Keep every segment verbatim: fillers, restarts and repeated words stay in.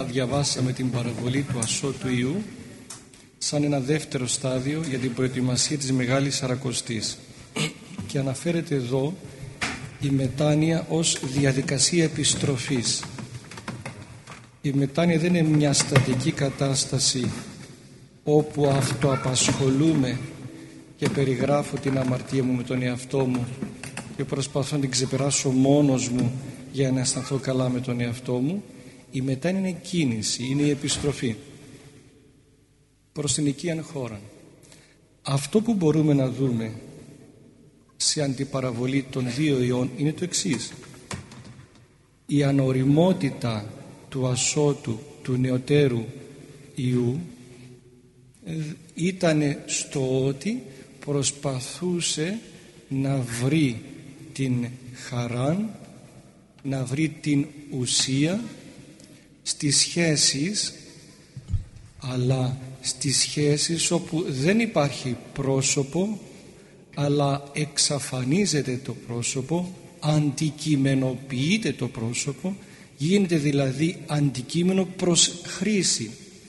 Διαβάσαμε την παραβολή του ασώτου Ιού σαν ένα δεύτερο στάδιο για την προετοιμασία της Μεγάλης Σαρακοστής, και αναφέρεται εδώ η μετάνοια ως διαδικασία επιστροφής. Η μετάνοια δεν είναι μια στατική κατάσταση όπου αυτοαπασχολούμαι και περιγράφω την αμαρτία μου με τον εαυτό μου και προσπαθώ να την ξεπεράσω μόνος μου για να αισθανθώ καλά με τον εαυτό μου. Η μετάνοια είναι κίνηση, είναι η επιστροφή προς την οικίαν χώρα. Αυτό που μπορούμε να δούμε σε αντιπαραβολή των δύο ιών είναι το εξής: η ανοριμότητα του ασώτου, του νεωτέρου Ιού, ήταν στο ότι προσπαθούσε να βρει την χαρά, να βρει την ουσία στις σχέσεις, αλλά στις σχέσεις όπου δεν υπάρχει πρόσωπο αλλά εξαφανίζεται το πρόσωπο, αντικειμενοποιείται το πρόσωπο, γίνεται δηλαδή αντικείμενο προς χρήση.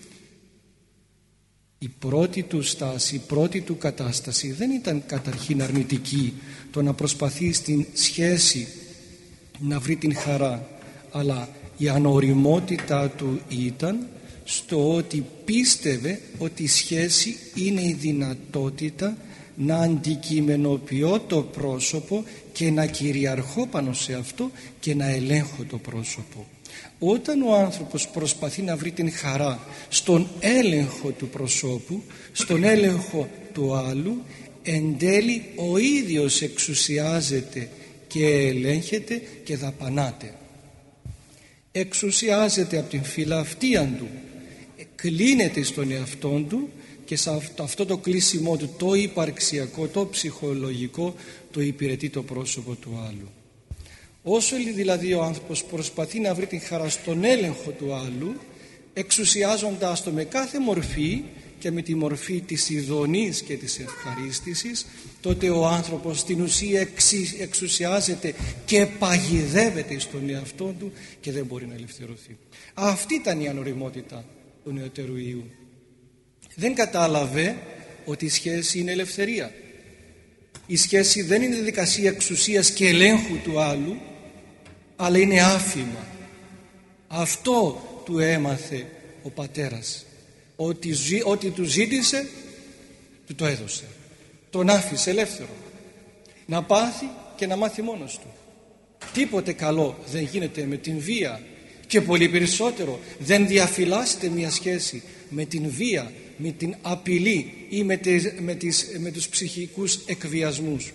Η πρώτη του στάση, η πρώτη του κατάσταση δεν ήταν καταρχήν αρνητική, το να προσπαθεί στην σχέση να βρει την χαρά, αλλά η ανοριμότητά του ήταν στο ότι πίστευε ότι η σχέση είναι η δυνατότητα να αντικειμενοποιώ το πρόσωπο και να κυριαρχώ πάνω σε αυτό και να ελέγχω το πρόσωπο. Όταν ο άνθρωπος προσπαθεί να βρει την χαρά στον έλεγχο του προσώπου, στον έλεγχο του άλλου, εν τέλει ο ίδιος εξουσιάζεται και ελέγχεται και δαπανάται. Εξουσιάζεται από την φιλαυτία του, κλείνεται στον εαυτόν του και σε αυτό το κλείσιμό του, το υπαρξιακό, το ψυχολογικό, το υπηρετεί το πρόσωπο του άλλου. Όσο δηλαδή ο άνθρωπος προσπαθεί να βρει την χαρά στον έλεγχο του άλλου, εξουσιάζοντάς το με κάθε μορφή και με τη μορφή της ειδονής και της ευχαρίστησης, τότε ο άνθρωπος στην ουσία εξουσιάζεται και παγιδεύεται στον εαυτό του και δεν μπορεί να ελευθερωθεί. Αυτή ήταν η ανοριμότητα του νεωτέρου Ιού. Δεν κατάλαβε ότι η σχέση είναι ελευθερία. Η σχέση δεν είναι διαδικασία εξουσίας και ελέγχου του άλλου, αλλά είναι άφημα. Αυτό του έμαθε ο πατέρας, ότι, ότι του ζήτησε του το έδωσε, τον άφησε ελεύθερο να πάθει και να μάθει μόνος του. Τίποτε καλό δεν γίνεται με την βία, και πολύ περισσότερο δεν διαφυλάσσεται μια σχέση με την βία, με την απειλή ή με, τις, με, τις, με τους ψυχικούς εκβιασμούς.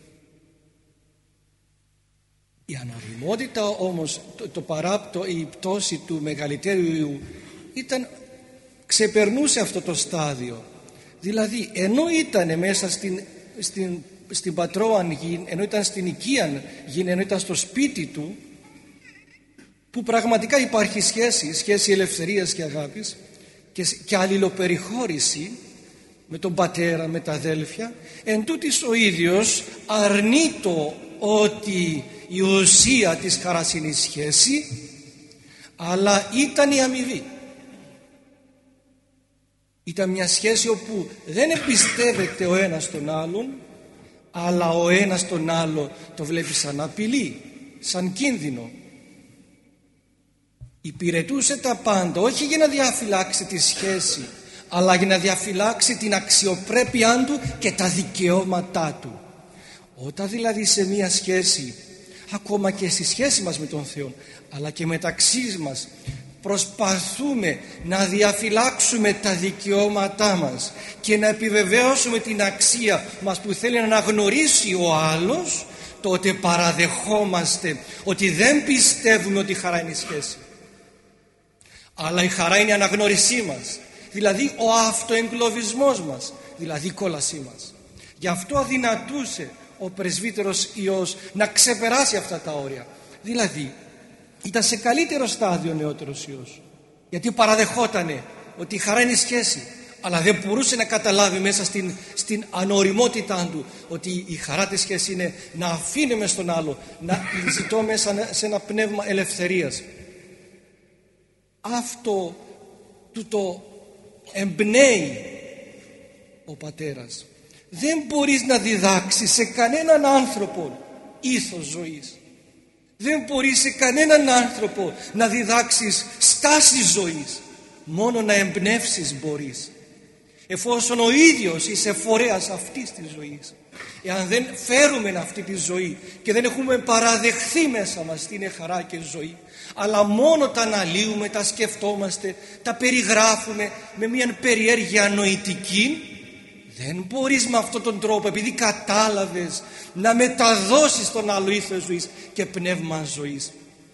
Η ανοριμότητα όμως, το, το παράπτω, η πτώση του μεγαλύτερου Ιού ήταν, ξεπερνούσε αυτό το στάδιο. Δηλαδή ενώ ήταν μέσα στην, στην, στην πατρώαν γη, ενώ ήταν στην οικίαν γη, ενώ ήταν στο σπίτι του, που πραγματικά υπάρχει σχέση, σχέση ελευθερίας και αγάπης και, και αλληλοπεριχώρηση με τον πατέρα, με τα αδέλφια, εν τούτης ο ίδιος αρνείτο ότι η ουσία της χαράς είναι η σχέση, αλλά ήταν η αμοιβή. Ήταν μια σχέση όπου δεν εμπιστεύεται ο ένας τον άλλον, αλλά ο ένας τον άλλο το βλέπει σαν απειλή, σαν κίνδυνο. Υπηρετούσε τα πάντα, όχι για να διαφυλάξει τη σχέση, αλλά για να διαφυλάξει την αξιοπρέπειά του και τα δικαιώματά του. Όταν δηλαδή σε μια σχέση, ακόμα και στη σχέση μας με τον Θεό, αλλά και μεταξύ μας, προσπαθούμε να διαφυλάξουμε τα δικαιώματά μας και να επιβεβαίωσουμε την αξία μας που θέλει να αναγνωρίσει ο άλλος, τότε παραδεχόμαστε ότι δεν πιστεύουμε ότι η χαρά είναι η σχέση, αλλά η χαρά είναι η αναγνώρισή μας, δηλαδή ο αυτοεγκλωβισμός μας, δηλαδή η κόλασή μας. Γι' αυτό αδυνατούσε ο πρεσβύτερος Υιός να ξεπεράσει αυτά τα όρια. Δηλαδή ήταν σε καλύτερο στάδιο ο νεότερος Υιός, γιατί παραδεχότανε ότι η χαρά είναι η σχέση, αλλά δεν μπορούσε να καταλάβει μέσα στην, στην ανοριμότητά του ότι η χαρά της σχέση είναι να αφήνουμε στον άλλο, να ζητώ μέσα σε ένα πνεύμα ελευθερίας. αυτό του το εμπνέει ο πατέρας. Δεν μπορείς να διδάξεις σε κανέναν άνθρωπο ήθος ζωής. Δεν μπορείς σε κανέναν άνθρωπο να διδάξεις στάση ζωής. Μόνο να εμπνεύσεις μπορείς, εφόσον ο ίδιος είσαι φορέας αυτής της ζωής. Εάν δεν φέρουμε αυτή τη ζωή και δεν έχουμε παραδεχθεί μέσα μας τι είναι χαρά και ζωή, αλλά μόνο τα αναλύουμε, τα σκεφτόμαστε, τα περιγράφουμε με μια περιέργεια νοητική, δεν μπορείς με αυτόν τον τρόπο, επειδή κατάλαβες, να μεταδώσεις τον άλλο ήθος ζωής και πνεύμα ζωής.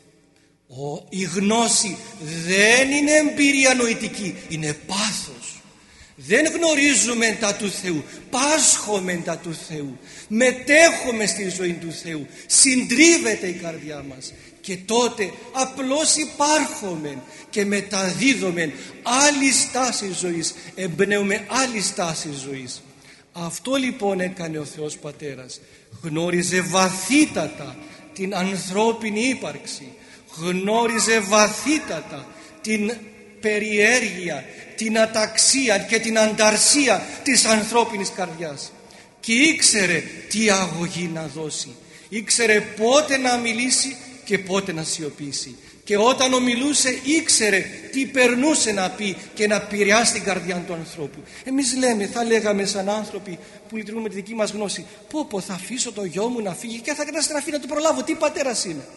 Ο, η γνώση δεν είναι εμπειρία νοητική, είναι πάθος. Δεν γνωρίζουμε τα του Θεού, πάσχουμε τα του Θεού, μετέχουμε στη ζωή του Θεού, συντρίβεται η καρδιά μας και τότε απλώς υπάρχουμε και μεταδίδουμε άλλη στάση ζωής, εμπνέουμε άλλη στάση ζωής. Αυτό λοιπόν έκανε ο Θεός Πατέρας. Γνώριζε βαθύτατα την ανθρώπινη ύπαρξη, γνώριζε βαθύτατα την περιέργεια, την αταξία και την ανταρσία της ανθρώπινης καρδιάς και ήξερε τι αγωγή να δώσει, ήξερε πότε να μιλήσει και πότε να σιωπήσει, και όταν ομιλούσε ήξερε τι περνούσε να πει και να επηρεάσει την καρδιά του ανθρώπου. Εμείς λέμε, θα λέγαμε σαν άνθρωποι που λειτουργούν με τη δική μας γνώση, πω πω θα αφήσω το γιο μου να φύγει και θα καταστραφεί, να του προλάβω, τι πατέρας είναι.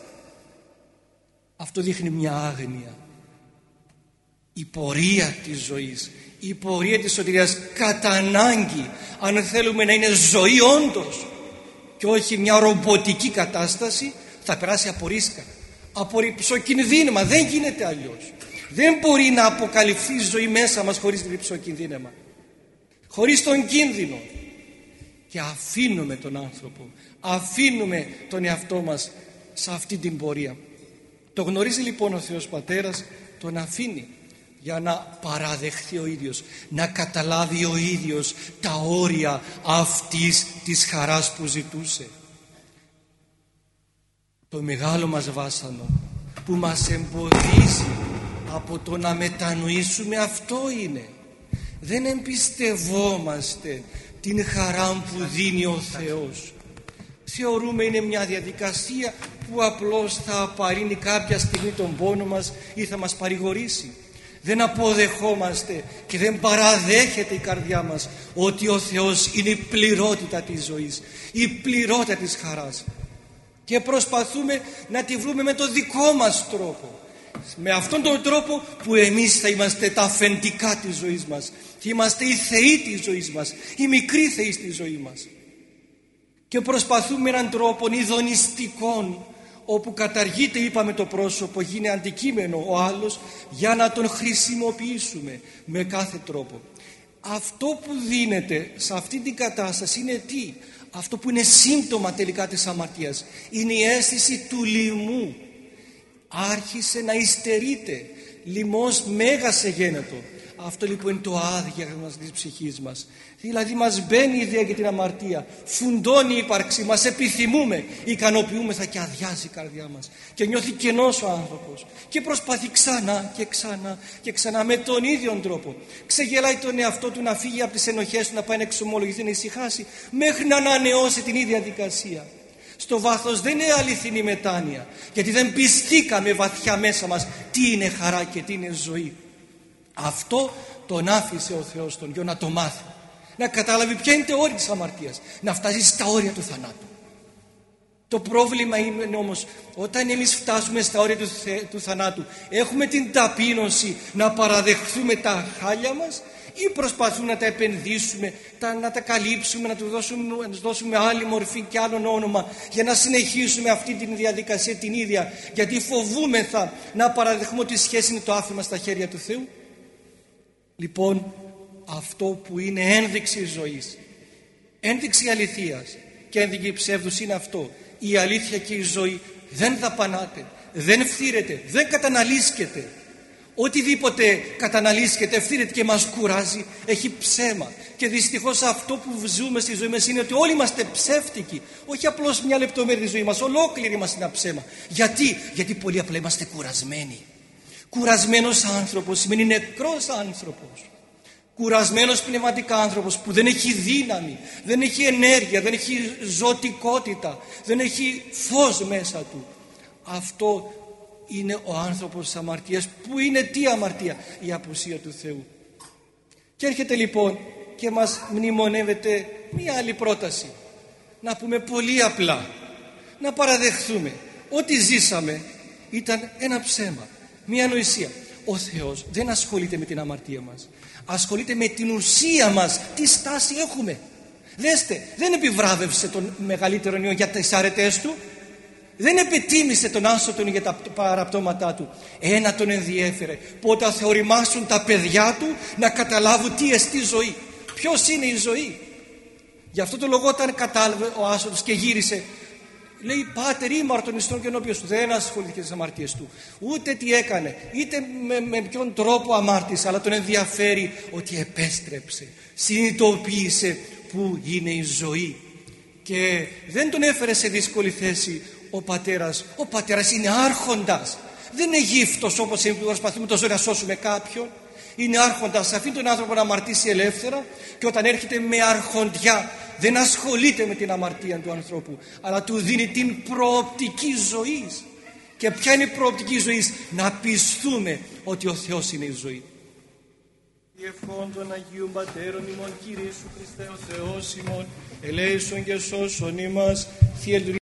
Αυτό δείχνει μια άγνοια. Η πορεία της ζωής, η πορεία της σωτηρίας κατά ανάγκη, αν θέλουμε να είναι ζωή όντως και όχι μια ρομποτική κατάσταση, θα περάσει από ρίσκα, από ρυψοκινδύνευμα. Δεν γίνεται αλλιώς. Δεν μπορεί να αποκαλυφθεί η ζωή μέσα μας χωρίς ρυψοκινδύνευμα, χωρίς τον κίνδυνο. Και αφήνουμε τον άνθρωπο, αφήνουμε τον εαυτό μας σε αυτή την πορεία. Το γνωρίζει λοιπόν ο Θεός Πατέρας, τον αφήνει για να παραδεχθεί ο ίδιος, να καταλάβει ο ίδιος τα όρια αυτής της χαράς που ζητούσε. Το μεγάλο μας βάσανο που μας εμποδίζει από το να μετανοήσουμε αυτό είναι: δεν εμπιστευόμαστε την χαρά που δίνει ο Θεός. Θεωρούμε είναι μια διαδικασία που απλώς θα απαρρύνει κάποια στιγμή τον πόνο μας ή θα μας παρηγορήσει. Δεν αποδεχόμαστε και δεν παραδέχεται η καρδιά μας ότι ο Θεός είναι η πληρότητα της ζωής, η πληρότητα της χαράς, και προσπαθούμε να τη βρούμε με το δικό μας τρόπο, με αυτόν τον τρόπο που εμείς θα είμαστε τα αφεντικά της ζωής μας, θα είμαστε οι θεοί της ζωής μας, οι μικροί θεοί στη ζωή μας, και προσπαθούμε έναν τρόπο ειδονιστικών, όπου καταργείται, είπαμε, το πρόσωπο, γίνει αντικείμενο ο άλλος, για να τον χρησιμοποιήσουμε με κάθε τρόπο. Αυτό που δίνεται σε αυτή την κατάσταση είναι τι? Αυτό που είναι σύμπτωμα τελικά της αμαρτίας, είναι η αίσθηση του λοιμού. Άρχισε να υστερείται, λοιμός μέγας εγένετο. Αυτό λοιπόν είναι το άδειαγμα της ψυχής μας. Δηλαδή μας μπαίνει η ιδέα για την αμαρτία, φουντώνει η ύπαρξη μας, επιθυμούμε, ικανοποιούμεθα και αδειάζει η καρδιά μας και νιώθει κενός ο άνθρωπος και προσπαθεί ξανά και ξανά και ξανά με τον ίδιο τρόπο. Ξεγελάει τον εαυτό του να φύγει από τις ενοχές του, να πάει να εξομολογηθεί, να ησυχάσει, μέχρι να ανανεώσει την ίδια δικασία. Στο βάθος δεν είναι αληθινή μετάνοια, γιατί δεν πιστήκαμε βαθιά μέσα μας τι είναι χαρά και τι είναι ζωή. Αυτό τον άφησε ο Θεός τον Γιο να το μάθει, να καταλάβει ποια είναι τα όρια της αμαρτίας, να φτάσει στα όρια του θανάτου. Το πρόβλημα είναι όμως, όταν εμείς φτάσουμε στα όρια του, θε, του θανάτου, έχουμε την ταπείνωση να παραδεχθούμε τα χάλια μας, ή προσπαθούμε να τα επενδύσουμε, τα, να τα καλύψουμε, να του δώσουμε, να τους δώσουμε άλλη μορφή και άλλον όνομα, για να συνεχίσουμε αυτή τη διαδικασία την ίδια, γιατί φοβούμεθα να παραδεχούμε ότι η σχέση είναι το άφημα στα χέρια του Θεού. Λοιπόν, αυτό που είναι ένδειξη ζωής, ένδειξη αληθείας και ένδειξη ψεύδους είναι αυτό: η αλήθεια και η ζωή δεν δαπανάται, δεν φθήρεται, δεν καταναλύσκεται. Οτιδήποτε καταναλύσκεται, φθήρεται και μας κουράζει, έχει ψέμα. Και δυστυχώς αυτό που ζούμε στη ζωή μας είναι ότι όλοι είμαστε ψεύτικοι. Όχι απλώς μια λεπτομέρεια της ζωής μας, ολόκληρη μας είναι ψέμα. Γιατί? Γιατί πολύ απλά είμαστε κουρασμένοι. Κουρασμένος άνθρωπος σημαίνει νεκρός άνθρωπος. Κουρασμένος πνευματικά άνθρωπος που δεν έχει δύναμη, δεν έχει ενέργεια, δεν έχει ζωτικότητα, δεν έχει φως μέσα του. Αυτό είναι ο άνθρωπος της αμαρτίας. Που είναι τι αμαρτία? Η απουσία του Θεού. Και έρχεται λοιπόν και μας μνημονεύεται μία άλλη πρόταση. Να πούμε πολύ απλά, να παραδεχθούμε ότι ζήσαμε ήταν ένα ψέμα, μία ανοησία. Ο Θεός δεν ασχολείται με την αμαρτία μας, ασχολείται με την ουσία μας, τι στάση έχουμε. Δέστε, δεν επιβράβευσε τον μεγαλύτερο ιό για τις αρετές του, δεν επετίμησε τον άσωτον για τα παραπτώματά του. Ένα τον ενδιέφερε, πότε θα οριμάσουν τα παιδιά του να καταλάβουν τι εστί ζωή, ποιος είναι η ζωή. Γι' αυτό το λόγο όταν κατάλαβε ο άσωτος και γύρισε, λέει, πάτερ ήμαρτον εις τον κενόπιος του. Δεν ασχολήθηκε τις αμαρτίες του, ούτε τι έκανε, είτε με, με ποιον τρόπο αμάρτησε, αλλά τον ενδιαφέρει ότι επέστρεψε, συνειδητοποίησε που είναι η ζωή. Και δεν τον έφερε σε δύσκολη θέση ο πατέρας. Ο πατέρας είναι άρχοντας, δεν είναι γύφτος όπως εμείς που προσπαθούμε το ζωή να σώσουμε κάποιον. Είναι άρχοντας, αφήνει τον άνθρωπο να αμαρτήσει ελεύθερα, και όταν έρχεται με αρχοντιά δεν ασχολείται με την αμαρτία του ανθρώπου, αλλά του δίνει την προοπτική ζωής. Και ποια είναι η προοπτική ζωής? Να πιστούμε ότι ο Θεός είναι η ζωή. Η ευχών των Αγίων Πατέρων ημών, Κύριε Ιησού Χριστέ ο Θεός ημών, ελέησον και σώσον ημάς.